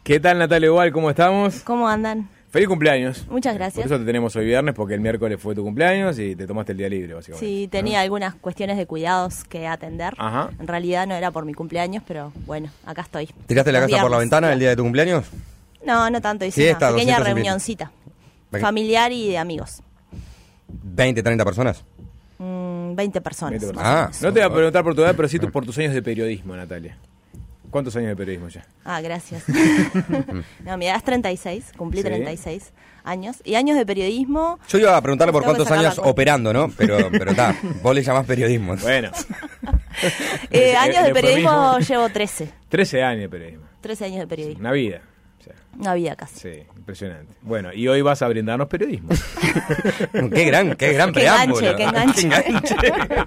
¿Qué tal, Natalia Ubal? ¿Cómo estamos? ¿Cómo andan? Feliz cumpleaños. Muchas gracias. Por eso te tenemos hoy viernes, porque el miércoles fue tu cumpleaños y te tomaste el día libre, básicamente. Sí, tenía algunas cuestiones de cuidados que atender. Ajá. En realidad no era por mi cumpleaños, pero bueno, acá estoy. ¿Tiraste la Los casa por la viernes. ventana el día de tu cumpleaños? No, no tanto. Hice Fiesta, una pequeña 200 reunioncita. Familiar y de amigos. ¿20, 30 personas? 20 personas. 20 más personas. o Ah, menos. No te voy a preguntar por tu edad, pero sí por tus años de periodismo, Natalia. ¿Cuántos años de periodismo ya? Ah, gracias. No, mi edad es 36, cumplí Sí. 36 años. Y años de periodismo... Yo iba a preguntarle por Tengo que cuántos sacar la años cuenta. operando, ¿no? Pero está, vos le llamás periodismo. Bueno, años de el periodismo eufemismo. llevo 13. 13 años de periodismo. 13 años de periodismo. Una vida. O sea, Una vida casi. sí, impresionante. Bueno, y hoy vas a brindarnos periodismo. Qué gran Qué preámbulo. enganche, qué enganche.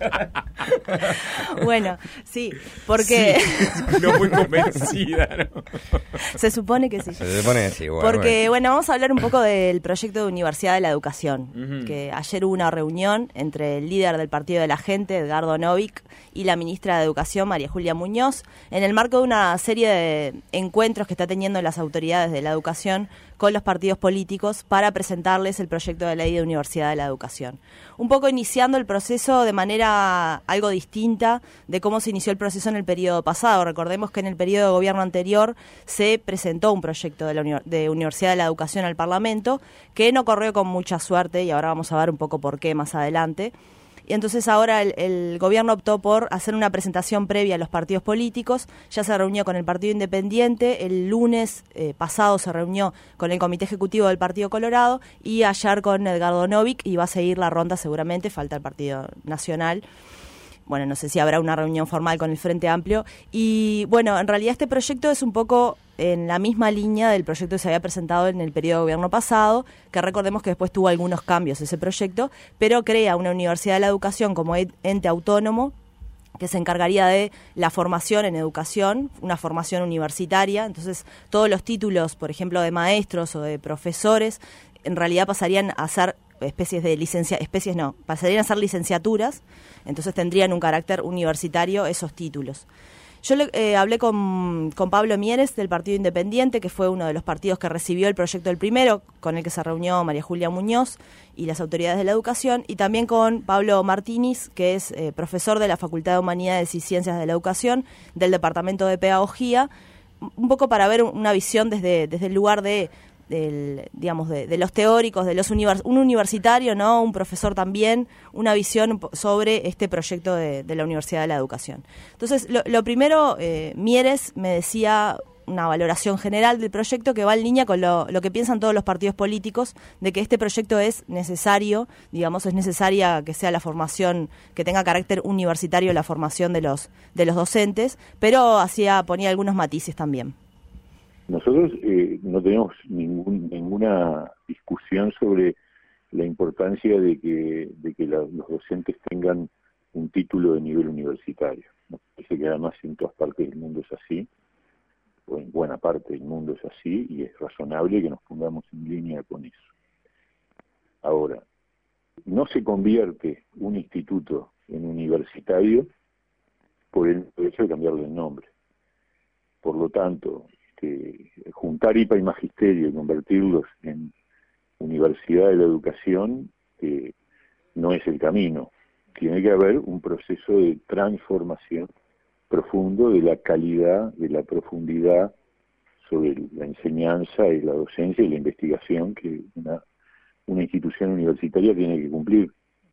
Bueno, sí, porque No muy convencida, ¿no? se supone que sí. Se pone así, bueno. Porque, bueno, vamos a hablar un poco del proyecto de Universidad de la Educación, Ujú. que ayer hubo una reunión entre el líder del Partido de la Gente, Edgardo Novic, y la ministra de Educación, María Julia Muñoz, en el marco de una serie de encuentros que está teniendo las autoridades de la educación con los partidos políticos para presentarles el proyecto de ley de Universidad de la Educación. Un poco iniciando el proceso de manera algo distinta de cómo se inició el proceso en el periodo pasado. Recordemos que en el periodo de gobierno anterior se presentó un proyecto de Universidad de la Educación al Parlamento que no corrió con mucha suerte, y ahora vamos a ver un poco por qué más adelante. Y entonces ahora el gobierno optó por hacer una presentación previa a los partidos políticos. Ya se reunió con el Partido Independiente, el lunes pasado se reunió con el Comité Ejecutivo del Partido Colorado y ayer con Edgardo Novic, y va a seguir la ronda seguramente, falta el Partido Nacional. Bueno, no sé si habrá una reunión formal con el Frente Amplio. Y bueno, en realidad este proyecto es un poco en la misma línea del proyecto que se había presentado en el periodo de gobierno pasado, que recordemos que después tuvo algunos cambios ese proyecto, pero crea una Universidad de la Educación como ente autónomo que se encargaría de la formación en educación, una formación universitaria. Entonces, todos los títulos, por ejemplo, de maestros o de profesores, en realidad pasarían a ser pasarían a ser licenciaturas, entonces tendrían un carácter universitario esos títulos. Yo hablé con Pablo Mieres del Partido Independiente, que fue uno de los partidos que recibió el proyecto del primero, con el que se reunió María Julia Muñoz y las autoridades de la educación, y también con Pablo Martínez, que es profesor de la Facultad de Humanidades y Ciencias de la Educación del Departamento de Pedagogía, un poco para ver una visión desde el lugar de los teóricos, un universitario, ¿no? Un profesor también, una visión sobre este proyecto de la Universidad de la Educación. Entonces, lo primero, Mieres me decía una valoración general del proyecto que va en línea con lo que piensan todos los partidos políticos, de que este proyecto es necesario, es necesaria que sea la formación, que tenga carácter universitario la formación de los docentes, pero ponía algunos matices también. Nosotros no tenemos ninguna discusión sobre la importancia de que los docentes tengan un título de nivel universitario. Nos parece que además en todas partes del mundo es así, o en buena parte del mundo es así, y es razonable que nos pongamos en línea con eso. Ahora, no se convierte un instituto en universitario por el hecho de cambiarle el nombre. Por lo tanto, juntar IPA y Magisterio y convertirlos en Universidad de la Educación no es el camino. Tiene que haber un proceso de transformación profundo de la calidad, de la profundidad sobre la enseñanza y la docencia y la investigación que una institución universitaria tiene que cumplir.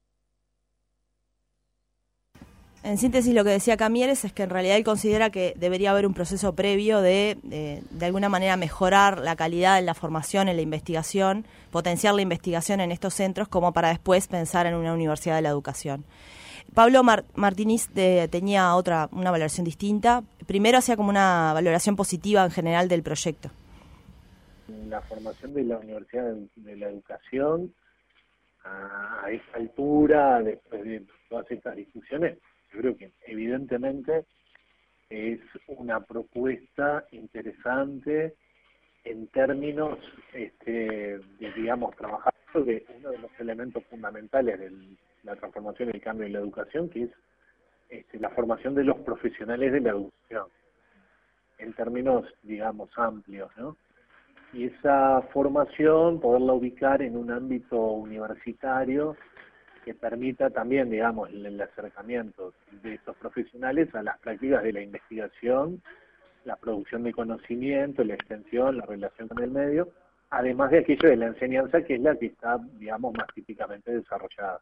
En síntesis, lo que decía Camieres es que en realidad él considera que debería haber un proceso previo de alguna manera mejorar la calidad en la formación, en la investigación, potenciar la investigación en estos centros como para después pensar en una universidad de la educación. Pablo Martínez tenía una valoración distinta. Primero hacía como una valoración positiva en general del proyecto. La formación de la Universidad de la Educación a esta altura, después de todas estas discusiones, yo creo que evidentemente es una propuesta interesante en términos de trabajar sobre uno de los elementos fundamentales de la transformación y el cambio en la educación, que es la formación de los profesionales de la educación. en términos, digamos, amplios, ¿no? Y esa formación, poderla ubicar en un ámbito universitario que permita también, digamos, el acercamiento de estos profesionales a las prácticas de la investigación, la producción de conocimiento, la extensión, la relación con el medio, además de aquello de la enseñanza, que es la que está, digamos, más típicamente desarrollada.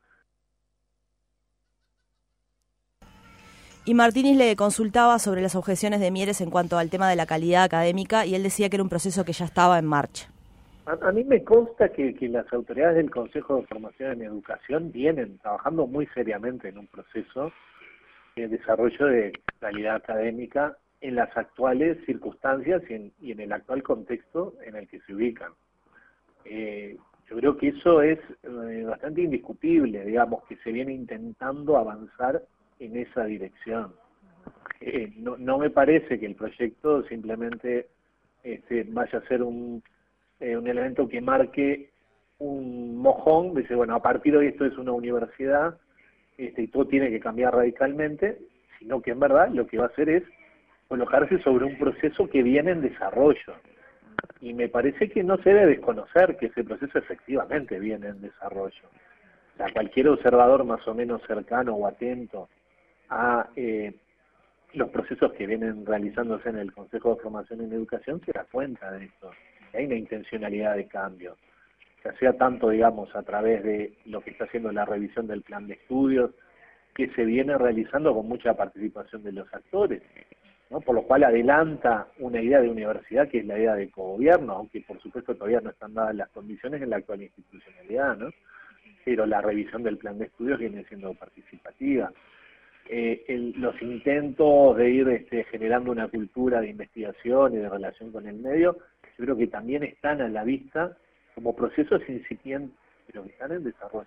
Y Martínez le consultaba sobre las objeciones de Mieres en cuanto al tema de la calidad académica, y él decía que era un proceso que ya estaba en marcha. A mí me consta que las autoridades del Consejo de Formación en Educación vienen trabajando muy seriamente en un proceso de desarrollo de calidad académica en las actuales circunstancias y en el actual contexto en el que se ubican. Yo creo que eso es bastante indiscutible, digamos, que se viene intentando avanzar en esa dirección. No me parece que el proyecto simplemente vaya a ser un elemento que marque un mojón, dice, bueno, a partir de hoy esto es una universidad y todo tiene que cambiar radicalmente, sino que en verdad lo que va a hacer es colocarse sobre un proceso que viene en desarrollo. Y me parece que no se debe desconocer que ese proceso efectivamente viene en desarrollo. O sea, cualquier observador más o menos cercano o atento a los procesos que vienen realizándose en el Consejo de Formación en Educación se da cuenta de esto. Hay una intencionalidad de cambio, ya sea tanto, digamos, a través de lo que está haciendo la revisión del plan de estudios, que se viene realizando con mucha participación de los actores, ¿no? Por lo cual adelanta una idea de universidad que es la idea de cogobierno, aunque por supuesto todavía no están dadas las condiciones en la actual institucionalidad, ¿no? Pero la revisión del plan de estudios viene siendo participativa. Los intentos de ir generando una cultura de investigación y de relación con el medio, yo creo que también están a la vista como procesos incipientes, pero que están en desarrollo.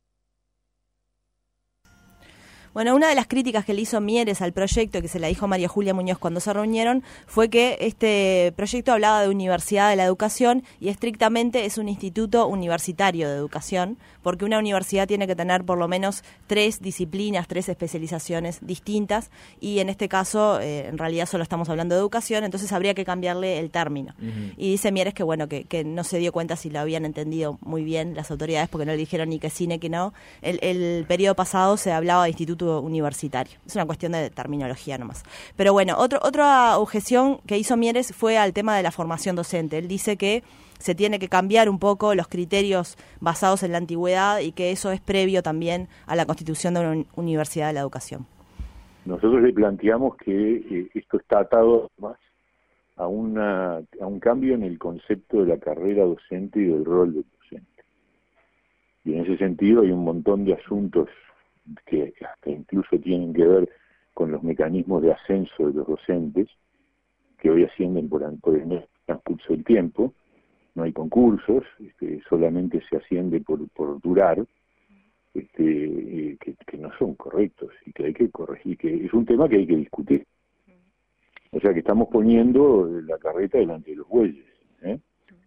Bueno, una de las críticas que le hizo Mieres al proyecto, que se la dijo María Julia Muñoz cuando se reunieron, fue que este proyecto hablaba de Universidad de la Educación y estrictamente es un instituto universitario de educación, porque una universidad tiene que tener por lo menos 3 disciplinas, 3 especializaciones distintas, y en este caso, en realidad solo estamos hablando de educación, entonces habría que cambiarle el término. Uh-huh. Y dice Mieres que bueno, que no se dio cuenta si lo habían entendido muy bien las autoridades, porque no le dijeron ni que sí ni que no. El periodo pasado se hablaba de instituto universitario. Es una cuestión de terminología nomás. Pero bueno, otra objeción que hizo Mieres fue al tema de la formación docente. Él dice que se tiene que cambiar un poco los criterios basados en la antigüedad y que eso es previo también a la constitución de una universidad de la educación. Nosotros le planteamos que esto está atado más a un cambio en el concepto de la carrera docente y del rol del docente. Y en ese sentido hay un montón de asuntos que hasta incluso tienen que ver con los mecanismos de ascenso de los docentes, que hoy ascienden por el transcurso del tiempo. No hay concursos, solamente se asciende por durar, que no son correctos y que hay que corregir, que es un tema que hay que discutir. O sea que estamos poniendo la carreta delante de los bueyes, ¿eh?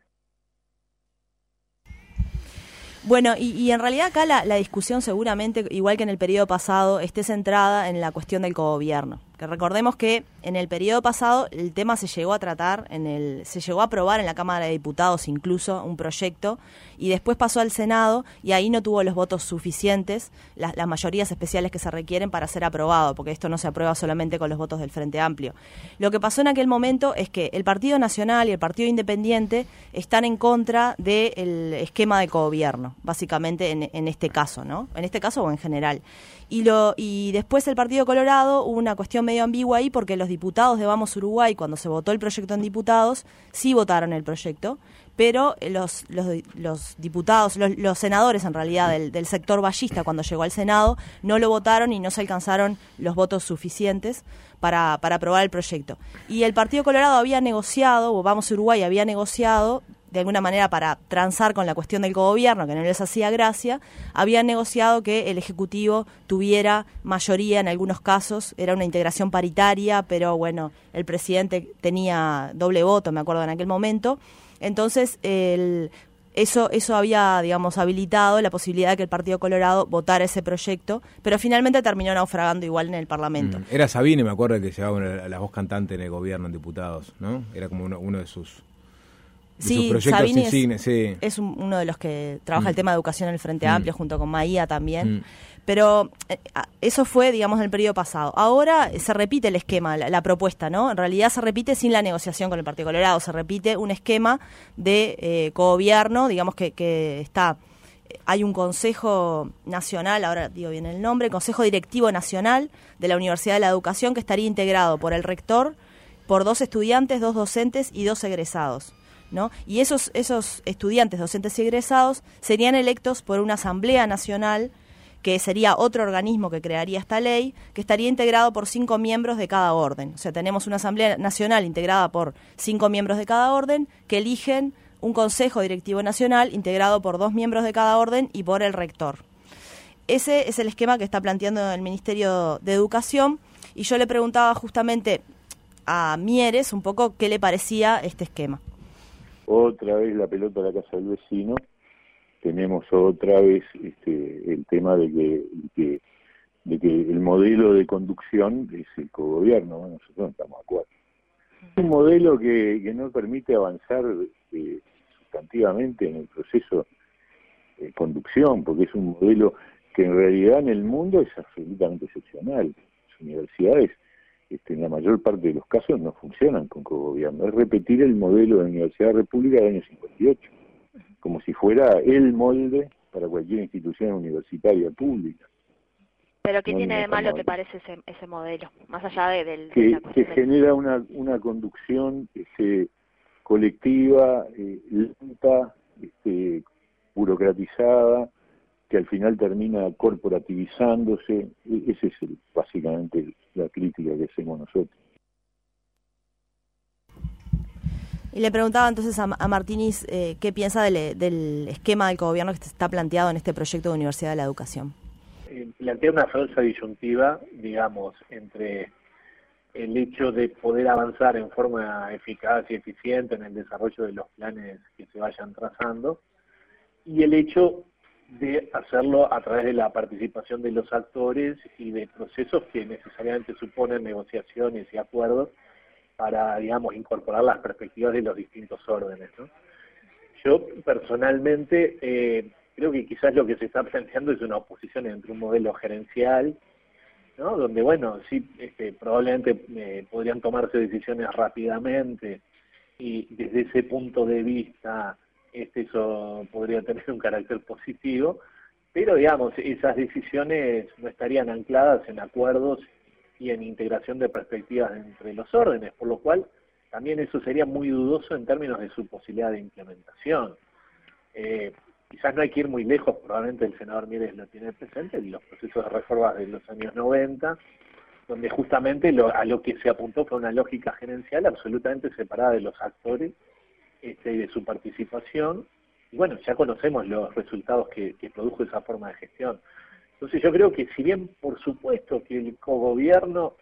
Bueno, y en realidad acá la discusión seguramente, igual que en el periodo pasado, esté centrada en la cuestión del cogobierno. Que recordemos que en el periodo pasado el tema se llegó a tratar, se llegó a aprobar en la Cámara de Diputados incluso un proyecto, y después pasó al Senado y ahí no tuvo los votos suficientes, las mayorías especiales que se requieren para ser aprobado, porque esto no se aprueba solamente con los votos del Frente Amplio. Lo que pasó en aquel momento es que el Partido Nacional y el Partido Independiente están en contra del esquema de cogobierno, básicamente en este caso, ¿no? En este caso o en general. Y después el Partido Colorado hubo una cuestión medio ambigua ahí, porque los diputados de Vamos Uruguay, cuando se votó el proyecto en diputados, sí votaron el proyecto, pero los diputados, los senadores en realidad del sector vallista, cuando llegó al Senado, no lo votaron y no se alcanzaron los votos suficientes para aprobar el proyecto. Y el Partido Colorado había negociado, o Vamos Uruguay había negociado, de alguna manera para transar con la cuestión del cogobierno, que no les hacía gracia, habían negociado que el Ejecutivo tuviera mayoría en algunos casos, era una integración paritaria, pero bueno, el presidente tenía doble voto, me acuerdo en aquel momento, entonces Eso había, digamos, habilitado la posibilidad de que el Partido Colorado votara ese proyecto, pero finalmente terminó naufragando igual en el Parlamento. Era Sabine, me acuerdo, que llevaba la voz cantante en el gobierno en diputados, ¿no? Era como uno de sus proyectos Sabine insignes. Es uno de los que trabaja el tema de educación en el Frente Amplio, junto con Maía también. Pero eso fue, digamos, en el periodo pasado. Ahora se repite el esquema, la propuesta, ¿no? En realidad se repite sin la negociación con el Partido Colorado, se repite un esquema de cogobierno, digamos que está... Hay un Consejo Nacional, ahora digo bien el nombre, Consejo Directivo Nacional de la Universidad de la Educación, que estaría integrado por el rector, por 2 estudiantes, 2 docentes y 2 egresados, ¿no? Y esos estudiantes, docentes y egresados serían electos por una Asamblea Nacional, que sería otro organismo que crearía esta ley, que estaría integrado por 5 miembros de cada orden. O sea, tenemos una Asamblea Nacional integrada por 5 miembros de cada orden, que eligen un Consejo Directivo Nacional integrado por 2 miembros de cada orden y por el rector. Ese es el esquema que está planteando el Ministerio de Educación, y yo le preguntaba justamente a Mieres un poco qué le parecía este esquema. Otra vez la pelota a la casa del vecino. Tenemos otra vez el tema de que el modelo de conducción es el cogobierno. Bueno, nosotros no estamos de acuerdo. Es un modelo que no permite avanzar sustantivamente en el proceso de conducción, porque es un modelo que en realidad en el mundo es absolutamente excepcional. Las universidades, en la mayor parte de los casos, no funcionan con cogobierno. Es repetir el modelo de la Universidad República del año 58. Como si fuera el molde para cualquier institución universitaria pública. ¿Pero qué tiene de malo, te parece, ese modelo? Más allá de que genera una conducción colectiva, lenta, burocratizada, que al final termina corporativizándose. Esa es básicamente la crítica que hacemos nosotros. Y le preguntaba entonces a Martínez qué piensa del esquema del cogobierno que está planteado en este proyecto de Universidad de la Educación. Plantea una falsa disyuntiva, digamos, entre el hecho de poder avanzar en forma eficaz y eficiente en el desarrollo de los planes que se vayan trazando, y el hecho de hacerlo a través de la participación de los actores y de procesos que necesariamente suponen negociaciones y acuerdos para, digamos, incorporar las perspectivas de los distintos órdenes, ¿no? Yo, personalmente, creo que quizás lo que se está planteando es una oposición entre un modelo gerencial, ¿no? Donde, bueno, sí, probablemente podrían tomarse decisiones rápidamente, y desde ese punto de vista, eso podría tener un carácter positivo, pero, digamos, esas decisiones no estarían ancladas en acuerdos y en integración de perspectivas entre los órdenes, por lo cual también eso sería muy dudoso en términos de su posibilidad de implementación. Quizás no hay que ir muy lejos, probablemente el senador Mieres lo tiene presente, en los procesos de reformas de los años 90, donde justamente a lo que se apuntó fue una lógica gerencial absolutamente separada de los actores y de su participación, y bueno, ya conocemos los resultados que produjo esa forma de gestión. Entonces yo creo que si bien por supuesto que el cogobierno,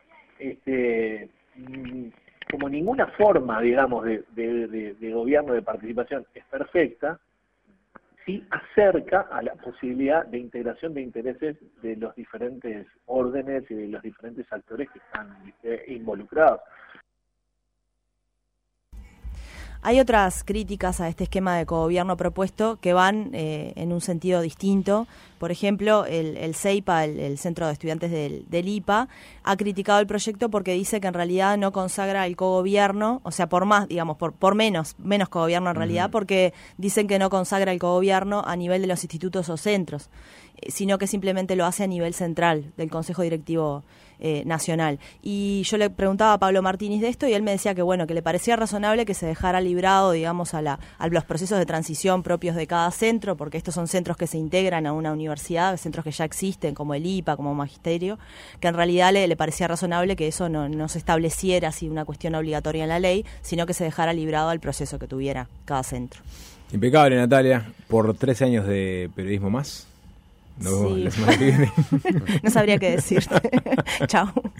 como ninguna forma, digamos, de gobierno, de participación es perfecta, sí acerca a la posibilidad de integración de intereses de los diferentes órdenes y de los diferentes actores que están involucrados. Hay otras críticas a este esquema de cogobierno propuesto que van en un sentido distinto. Por ejemplo, el CEIPA, el Centro de Estudiantes del IPA, ha criticado el proyecto porque dice que en realidad no consagra el cogobierno, o sea, por más, digamos, por menos cogobierno en realidad, porque dicen que no consagra el cogobierno a nivel de los institutos o centros, sino que simplemente lo hace a nivel central del Consejo Directivo Nacional. Y yo le preguntaba a Pablo Martínez de esto y él me decía que bueno, que le parecía razonable que se dejara librado, digamos, a los procesos de transición propios de cada centro, porque estos son centros que se integran a una universidad, centros que ya existen como el IPA, como Magisterio, que en realidad le parecía razonable que eso no se estableciera así una cuestión obligatoria en la ley, sino que se dejara librado al proceso que tuviera cada centro. Impecable, Natalia, por 13 años de periodismo más. Nos vemos la semana que viene. No sabría qué decirte. Chao.